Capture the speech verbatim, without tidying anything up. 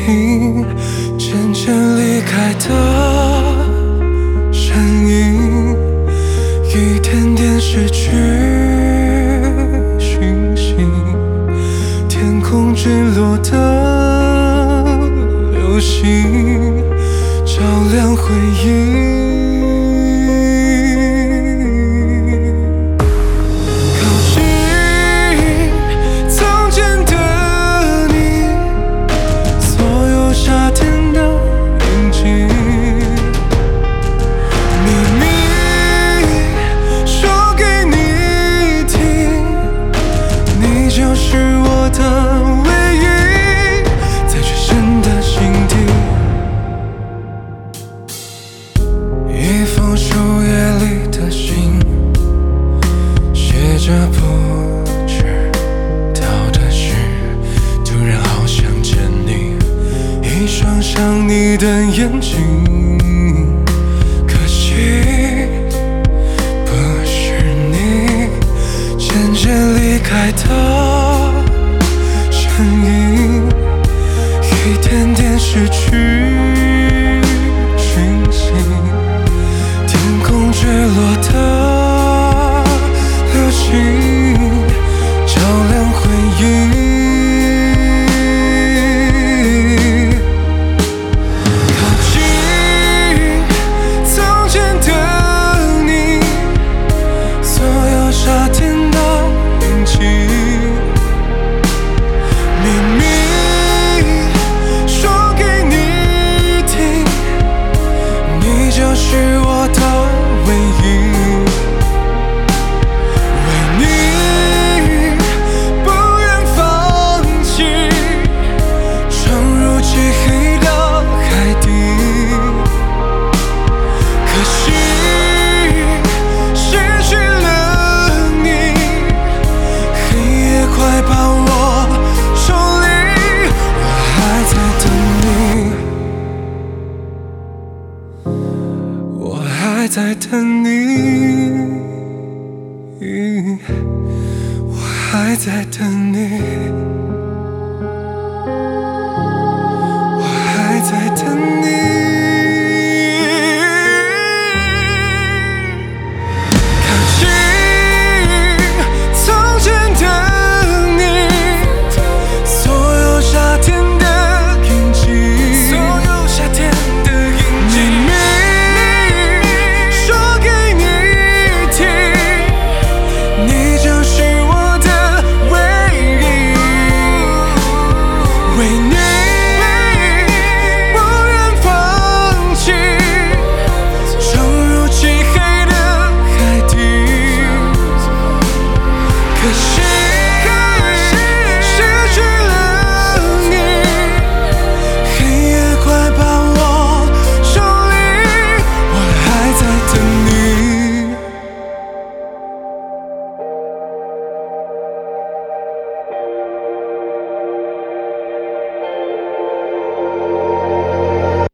影，渐渐离开的身影，一点点失去讯息，天空坠落的流星，照亮回忆。这不知道的事，突然好想见你，一双想你的眼睛。可惜不是你，渐渐离开的身影，一点点失去讯息，天空坠落的照亮回忆，靠近从前的你，所有夏天的运气，秘密说给你听，你就是我的唯一。还在等你，我还在等你。